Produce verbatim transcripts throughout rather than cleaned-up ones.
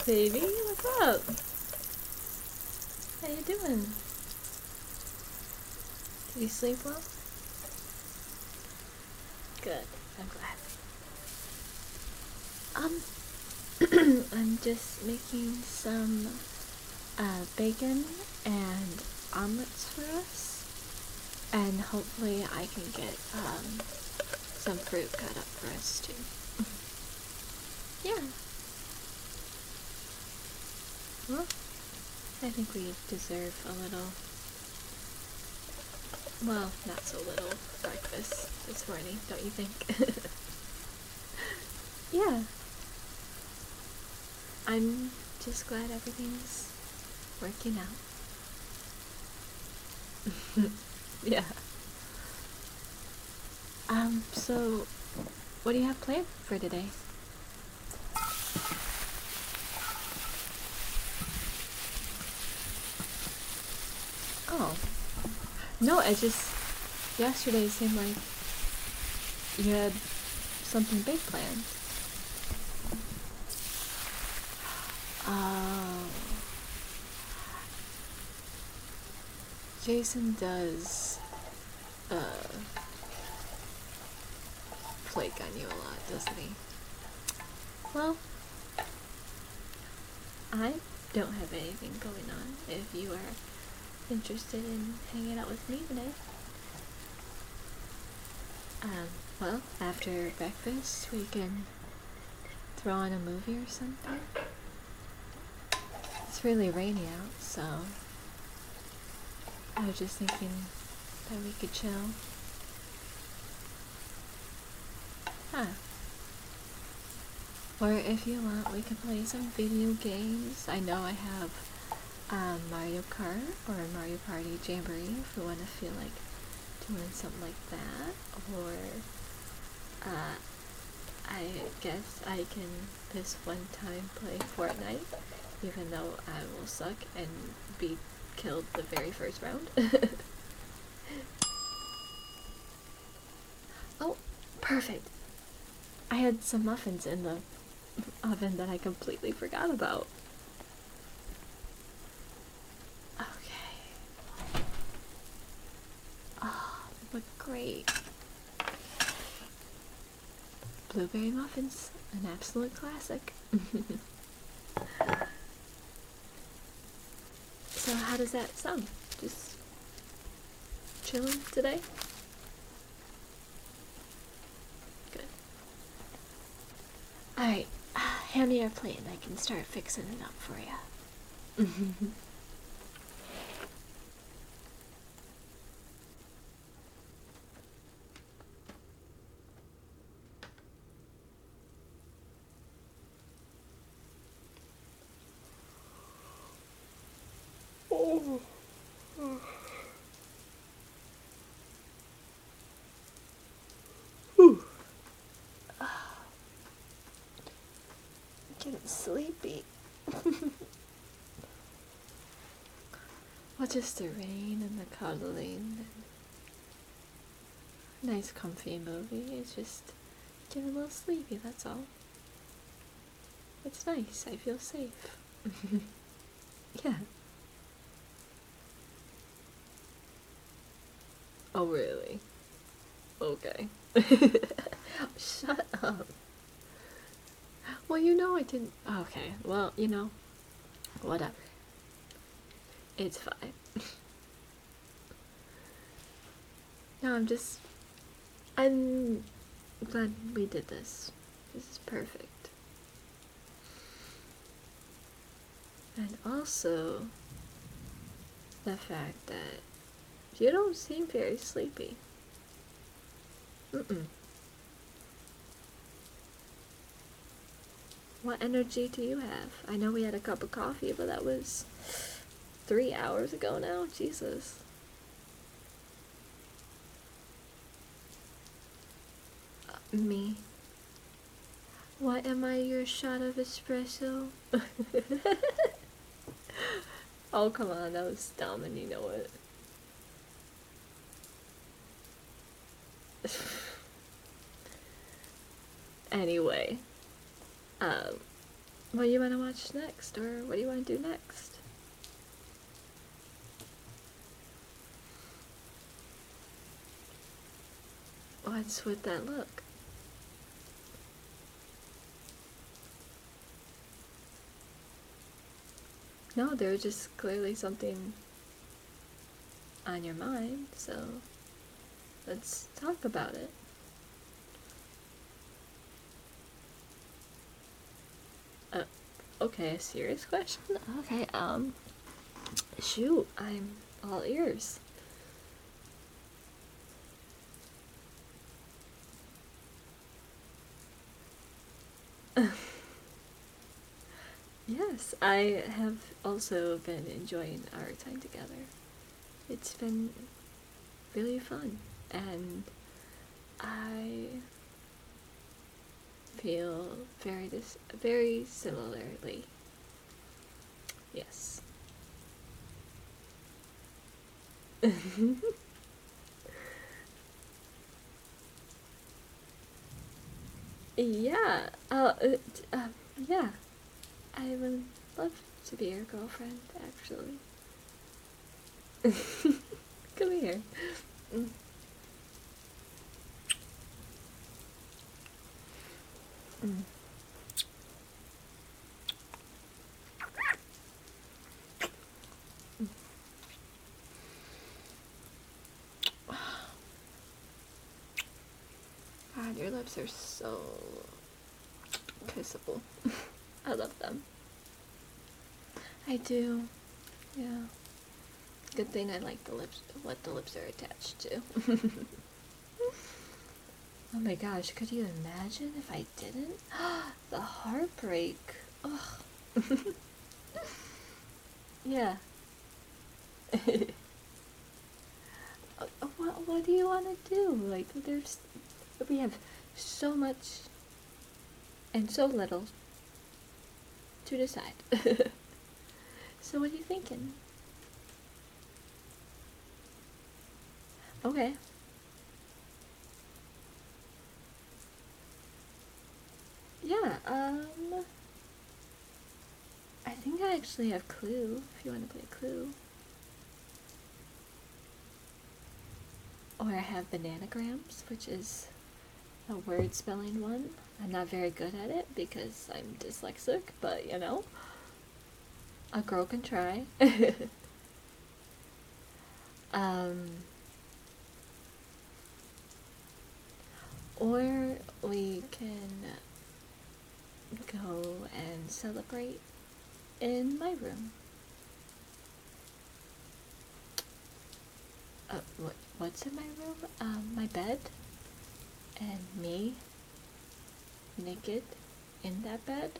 baby. What's up? How you doing? Did you sleep well? Good. I'm glad. Um, I'm just making some uh, bacon and omelets for us, and hopefully I can get um, some fruit cut up for us too. Yeah. Well, I think we deserve a little, well, not so little breakfast this morning, don't you think? Yeah. I'm just glad everything's working out. Yeah. Um, so, what do you have planned for today? Oh. No, I just, yesterday seemed like you had something big planned. Oh. Jason does, uh, flake on you a lot, doesn't he? Well, I don't have anything going on if you are interested in hanging out with me today. Um, well, after breakfast, we can throw on a movie or something. It's really rainy out, so I was just thinking that we could chill. Huh. Or if you want, we could play some video games. I know I have um, Mario Kart or Mario Party Jamboree if we want to feel like doing something like that. Or uh, I guess I can this one time play Fortnite, even though I will suck and be killed the very first round. Oh, perfect. I had some muffins in the oven that I completely forgot about. Okay. Oh, they look great. Blueberry muffins, an absolute classic. So how does that sound? Just chilling today? Good. Alright, uh, hand me your plate and I can start fixing it up for you. Oh. Whew. Getting sleepy. Well, just the rain and the cuddling and nice comfy movie. It's just getting a little sleepy, that's all. It's nice, I feel safe. Yeah. Oh, really? Okay. Shut up. Well, you know I didn't. Okay, well, you know, whatever. It's fine. No, I'm just. I'm glad we did this. This is perfect. And also, the fact that you don't seem very sleepy. Mm-mm. What energy do you have? I know we had a cup of coffee, but that was three hours ago now. Jesus. Uh, me. What am I, your shot of espresso? Oh, come on, that was dumb and you know it. Anyway, um, what do you want to watch next, or what do you want to do next? What's with that look? No, there's just clearly something on your mind, so let's talk about it. Uh, okay, a serious question? Okay, um, shoot, I'm all ears. Yes, I have also been enjoying our time together. It's been really fun, and I feel very dis- very similarly. Yes. Yeah. Uh, uh, uh, yeah. I would love to be your girlfriend, actually. Come here. Mm. Mm. God, your lips are so kissable. I love them. I do. Yeah. Good thing I like the lips, what the lips are attached to. Oh my gosh, could you imagine if I didn't? The heartbreak. Ugh. Yeah. what, what do you want to do? Like, there's, we have so much and so little to decide. So what are you thinking? Okay. Yeah, um, I think I actually have Clue, if you want to play Clue. Or I have Bananagrams, which is a word spelling one. I'm not very good at it because I'm dyslexic, but you know, a girl can try. um, or we can go and celebrate in my room. Uh, what, what's in my room? Um, my bed, and me naked in that bed.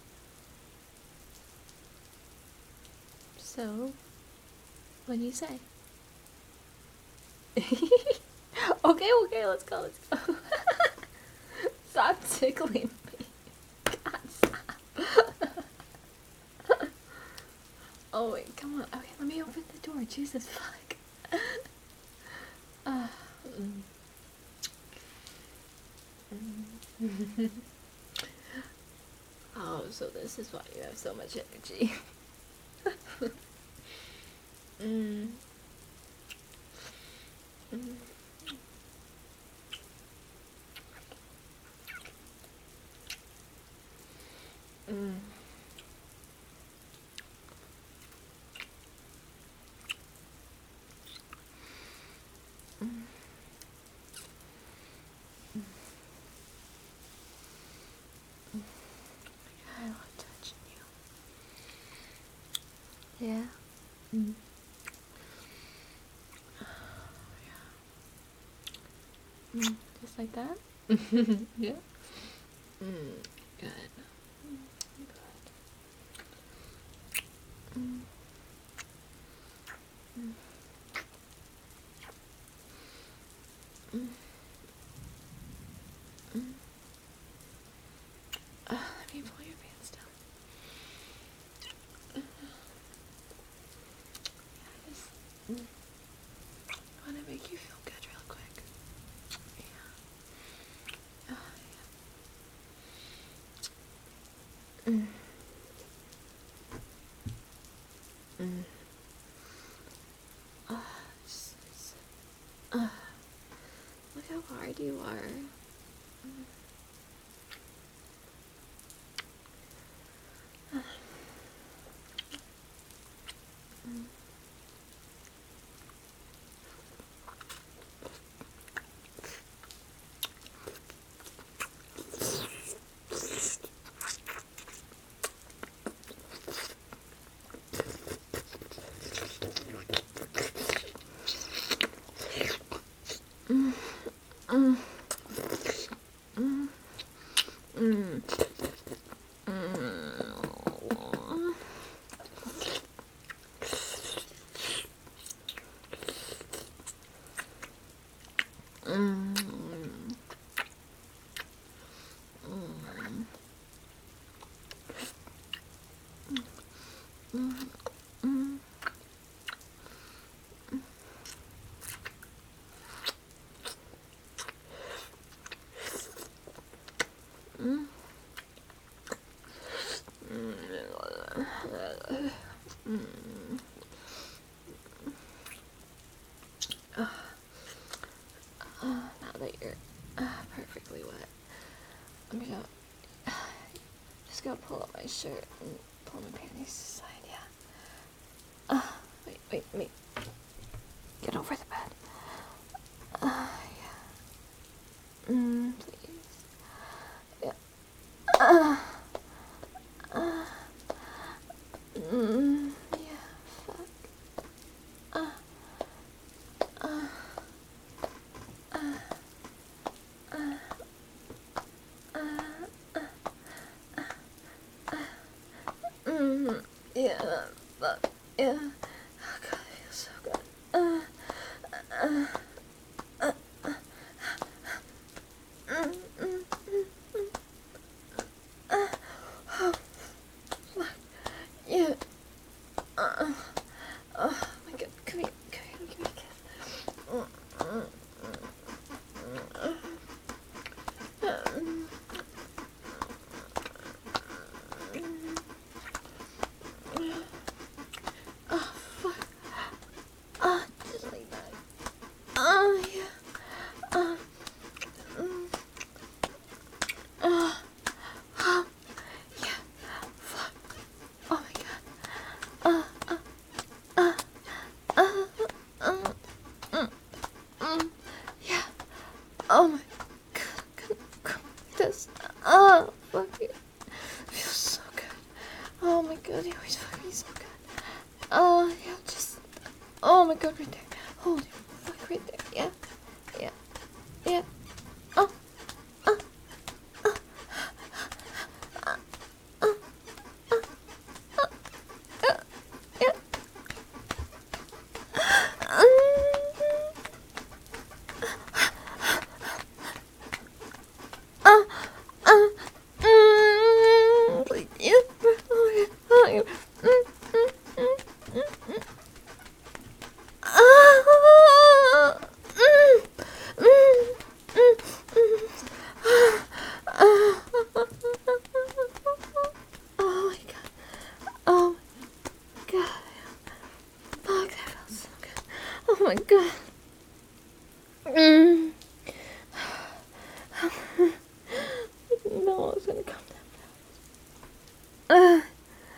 So, what do you say? Okay, okay, let's go, let's go. Stop tickling me. God, stop. Oh, wait, come on. Okay, let me open the door. Jesus, fuck. Uh, mm. Mm. Oh, so this is why you have so much energy. mm. Mm. Mm. Mm. I love touching you. Yeah. Mm. Mm. Just like that? Yeah. Mm. Good. Good. Mm. Mm. Mm. Mm. Uh, let me pull your pants down. Uh, yeah, I just mm. want to make you feel good real quick. Yeah. Uh, yeah. Mm. Mm. Uh, just, just, uh, look how hard you are. Mm. Mm. Mm. Mm. Mm. Mm. Mm. Now that you're uh, perfectly wet, I'm gonna just gonna pull up my shirt and pull my panties aside. Yeah. Uh, wait, wait, wait. Get over the bed. Uh, yeah. Mm, please. Yeah. Uh, uh, mm, yeah. Fuck. Uh, uh, uh, uh, uh, mm, yeah. Fuck. Yeah. Oh god, it feels so good. Uh, uh, uh, uh, mm, mm, mm, mm, uh, oh, fuck. Yeah. Uh, oh my god, come here, come here, give me a kiss. Mm, mm, mm, mm, mm. Oh, fuck. Ah, just like that. Oh, yeah. Ah, mm, ah, ah, yeah. Fuck. Oh my god. Ah, ah, ah, ah, ah, mm, mm, yeah. Oh my god. Come, come like this. Ah, fuck it. Feels so good. Oh my god, it always fucking so good. Oh, yeah, just. Oh my god, right there. Holy fuck, right there. Yeah, yeah, yeah. Oh, oh, oh, oh, oh, oh, oh, yeah. Oh, oh, mm, like, yeah. Oh, yeah. Oh, yeah. Mm, mm, mm, mm, mm. Ah, mm, mm, mm, mm. Ah, oh my god. Oh my god. Fuck, that feels so good. Oh my god. Mm. No, it's gonna come down. Uh,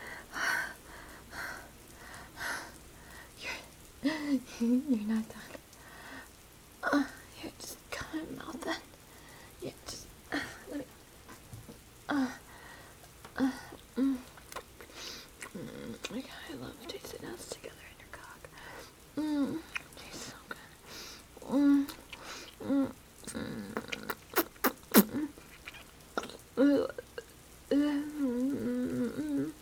you're, you're not done. Uh, here, just cut my mouth then. Yeah, just, uh, let me, uh, uh, mm, mm, like, I love tasting us together in your cock. Mm, tastes so good. Mm, mm, mm, mm, mm, mm.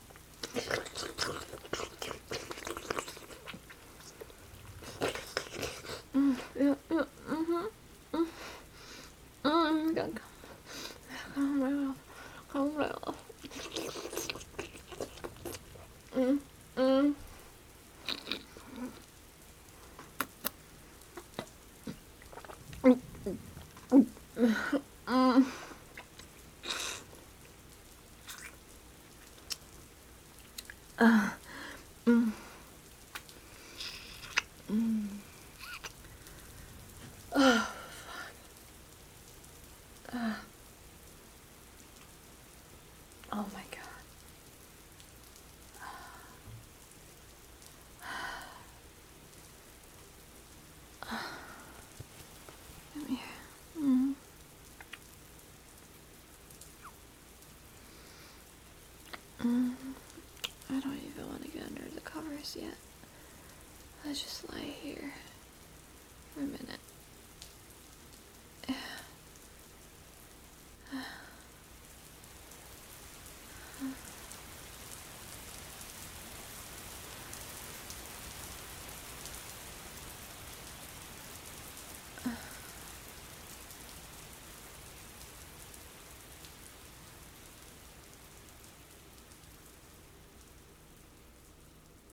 Mm, yeah, yeah, mm-hmm, mm, mm, gotta come, come right off, come right off. Mm, mm, mm. Uh, mm. Um, I don't even want to get under the covers yet. Let's just lie here for a minute.